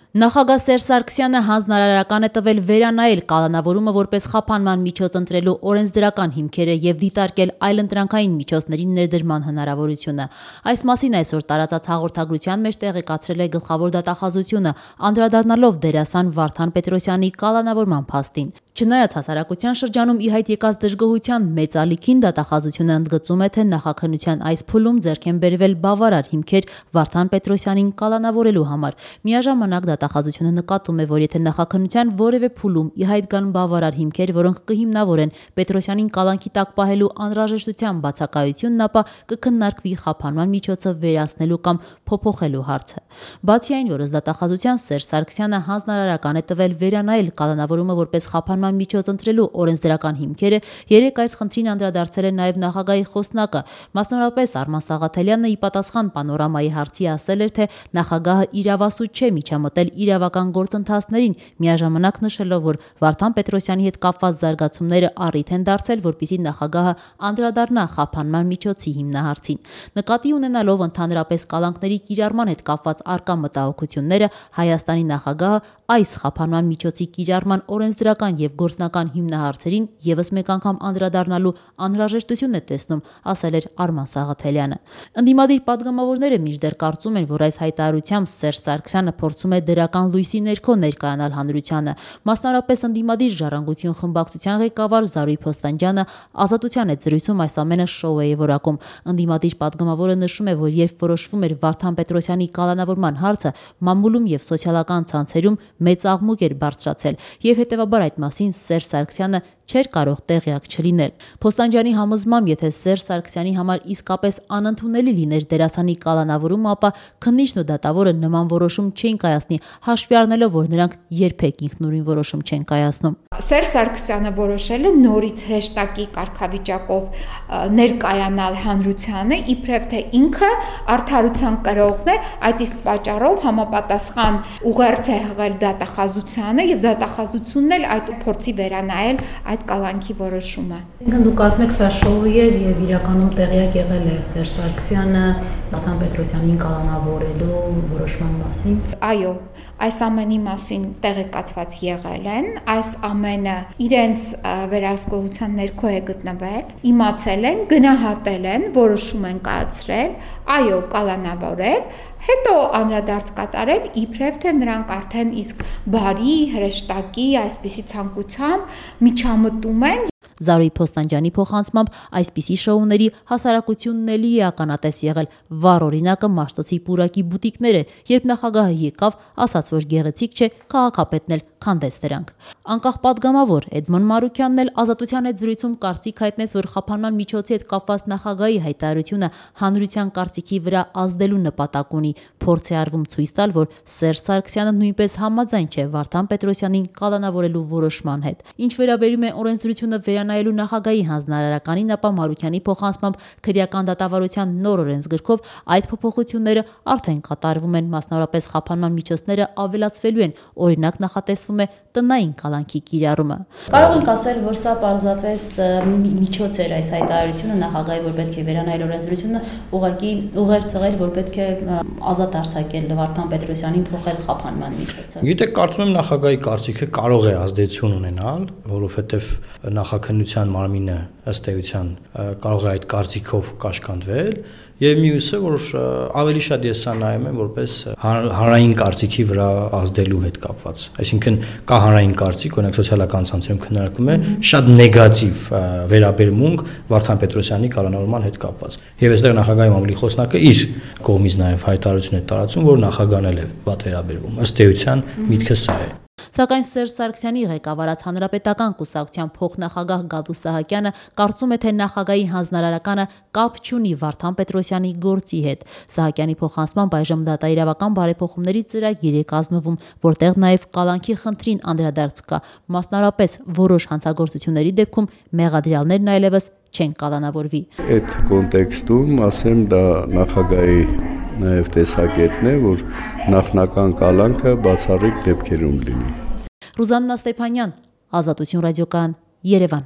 Նախագահ Սերժ Սարգսյանը հանձնարարական է տվել վերանայել կալանավորումը որպես խափանման միջոց ընտրելու օրենսդրական հիմքերը եւ դիտարկել այլընտրանքային միջոցների ներդրման հնարավորությունը։ Այս մասին այսօր տարածած հաղորդագրության մեջ տեղեկացրել է գլխավոր դատախազությունը, անդրադառնալով դերասան Վարդան Պետրոսյանի կալանավորման փաստին։ Չնայած հասարակության շրջանում ի հայտ եկած դժգոհության մեծ ալիքին, դատախազությունը ընդգծում է, թե նախաքննության այս փուլում ձեռք են բերվել բավարար հիմքեր Վարդան Պետրոսյանին կալանավորելու համար։ Միաժամանակ դատախազությունը նկատում է, որ եթե նախաքննության որևէ փուլում ի հայտ գան բավարար հիմքեր, որոնք կհիմնավորեն Պետրոսյանին կալանքի տակ պահելու անհրաժեշտության բացակայությունն, ապա կքննարկվի խափանման միջոցը վերացնելու կամ փոփոխելու հարցը։ Բացի այն, որ ըստ դատախազության Սերժ Սարգսյանը հանձնարարական է տվել վերանայել կալանավորումը որպես խափանման միջոց ընտրելու օրենսդրական հիմքերը, երեկ այս խնդրին անդրադարձել է նաև նախագահի խոսնակը։ Մասնավորապես Արման Սաղաթելյանը ի պատասխան Պանորամայի հարցի ասել էր, թե նախագահը իրավասու չէ միջամտել իրավական գործընթացներին, միաժամանակ նշելով, որ Վարդան Պետրոսյանի հետ կապված զարգացումները առիթ են դարձել, որպեսզի նախագահը անդրադառնա խափանման միջոցի հիմնահարցին։ Նկատի ունենալով ընդհանրապես կալանքների կիրառման հետ կապված առկա մտահոգությունները, Հայաստանի նախագահը այս խափանման միջոցի կիրառման օրենսդրական եւ գործնական հիմնահարցերին եւս մեկ անգամ անդրադառնալու անհրաժեշտություն է տեսնում, ասել էր Արման Սաղաթելյանը։ Ընդդիմադիր падգամավորները մինչդեռ կարծում են, որ այս հայտարարությամբ Սերժ Սարգսյանը փորձում է դրական լույսի ներքո ներկայանալ հանրությանը։ Մասնավորապես ընդդիմադիր ժառանգություն խմբակցության ղեկավար Զարուհի Փոստանջյանը Ազատության հետ զրույցում այս ամենը շոու է որակում։ Ընդդիմադիր падգամավորը նշում է, որ երբ որոշվում էր Վարդան Պետրոսյանի կալանավորման հարցը, մամուլում եւ սոցիալական ցանցերում մեծ աղմուկ էր բարձրացել եւ հետեւաբար այդ մասին Սերժ Սարգսյանը չէր կարող տեղյակ չլինել։ Փոստանջյանի համոզմամբ, եթե Սերժ Սարգսյանի համար իսկապես անընդունելի լիներ դերասանի կալանավորումը, ապա քննիչն ու դատավորը նման որոշում չէին կայացնի, հաշվի առնելով, որ նրանք երբեք ինքնուրույն որոշում չեն կայացնում։ Սերժ Սարգսյանը որոշել է նորից հրեշտակի կարգավիճակով ներկայանալ հանրությանը, իբրև թե ինքը արդարության կրողն է, այդ իսկ պատճառով համապատասխան ուղերձ է հղել դատախազությանը եւ դատախազությունն էլ այդ փորձի վերանայել այդ կալանքի որոշումը։ Դուք կարծում եք, սա շոու է եւ իրականում տեղյակ եղել է Սերժ Սարգսյանը Վարդան Պետրոսյանին կալանավորելու որոշման մասին։ Այո, այս ամենի մասին տեղեկացված եղել են, այս ամենը իրենց վերահսկողության ներքո է գտնվել, իմացել են, գնահատել են, որոշում են կայացրել, այո, կալանավորել, հետո անդրադարձ կատարել, իբրև թե նրանք արդեն իսկ բարի, հրեշտակի, այսպիսի ցանկությամբ միջամտում են։ Զարուհի Փոստանջյանի փոխանցմամբ այսպիսի շոուների հասարակությունն էլի է ականատես եղել։ Վառ օրինակը Մաշտոցի պուրակի բուտիկները, երբ նախագահը եկավ, ասաց, որ գեղեցիկ չէ, քաղաքապետն էլ քանդեց դրանք։ Անկախ падգամավոր Էդմոն Մարուկյանն էլ Ազատության հետ զրույցում կարծիք հայտնեց, որ խափանման միջոցի հետ կապված նախագահի հայտարարությունը հանրության կարծիքի վրա ազդելու նպատակ ունի։ Փորձ է արվում ցույց տալ, որ Սերժ Սարգսյանը նույնպես համաձայն չէ Վարդան Պետրոսյանին կալանավորելու որոշման հետ։ Ինչ վերաբերում է օրենսդրությունը վերանայելու նախագահի հանձնարարականին, ապա Մարուկյանի փոխանցմամբ քրեական դատավարության նոր օրենսգրքով այդ փոփոխությունները արդեն կատարվում են, մասնավորապես խափանման միջոցները ավելացվելու են, օրինակ նախատեսվում է տնային կալանքի կիրառումը։ Կարող ենք ասել, որ սա պարզապես միջոց էր այս հայտարարությունը նախագահի, որ պետք է վերանայել օրենսդրությունը, ուղղակի ուղերձ եղել, որ պետք է ազատ արձակել Վարդան Պետրոսյանին, փոխել խափանման միջոցը։ Գիտեք, կարծում եմ նախագահի կարծիքը կարող է ազդեցություն ունենալ, որովհետև նախաքննության մարմինը ըստ էության կարող է այդ կարծիքով կաշկանդվել, եւ մյուսը, որ ավելի շատ ես սա նայում եմ որպես հանրային կարծիքի վրա ազդելու հետ կապված։ Այսինքն կա հանրային կարծիք, օրինակ սոցիալական ցանցերում քննարկվում է շատ նեգատիվ վերաբերմունք Վարդան Պետրոսյանի կալանավորման հետ կապված։ Եվ այստեղ նախագահի մամուլի խոսնակը իր կողմից նաեւ հայտարարություն է տարածում, որ նախագահն էլ է վատ վերաբերվում։ Ըստ էության միտքը սա է։ Սակայն Սերժ Սարգսյանի ղեկավարած հանրապետական կուսակցության փոխնախագահ Գադուս Սահակյանը կարծում է, թե նախագահի հանձնարարականը կապ չունի Վարդան Պետրոսյանի գործի հետ։ Սահակյանի փոխանցմամբ այժմ դատաիրավական բարեփոխումների ծրագիր է կազմվում, որտեղ նաև կալանքի խնդրին անդրադարձ կա։ Մասնավորապես որոշ հանցագործությունների դեպքում մեղադրյալներն այլևս չեն կալանավորվի։ Այդ կոնտեքստում ասեմ, դա նախագահի նաև տեսակետն է, որ նախնական կալանքը բացառիկ դեպքերում լինի։ Ռուզաննա Ստեփանյան, Ազատություն ռադիոկայան, Երևան։